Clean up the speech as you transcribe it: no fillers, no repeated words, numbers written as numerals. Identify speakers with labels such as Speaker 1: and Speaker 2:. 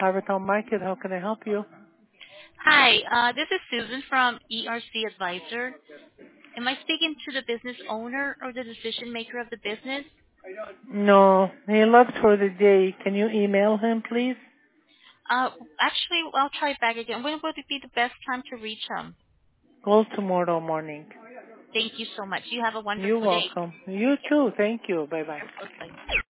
Speaker 1: Harbortown Market. How can I help you?
Speaker 2: Hi, this is Susan from ERC Advisor. Am I speaking to the business owner or the decision maker of the business?
Speaker 1: No, he left for the day. Can you email him, please?
Speaker 2: Actually, I'll try back again. When would it be the best time to reach him?
Speaker 1: Call tomorrow morning.
Speaker 2: Thank you so much. You have a
Speaker 1: You're
Speaker 2: wonderful day.
Speaker 1: welcome. You too. Thank you. Bye-bye.
Speaker 2: Bye.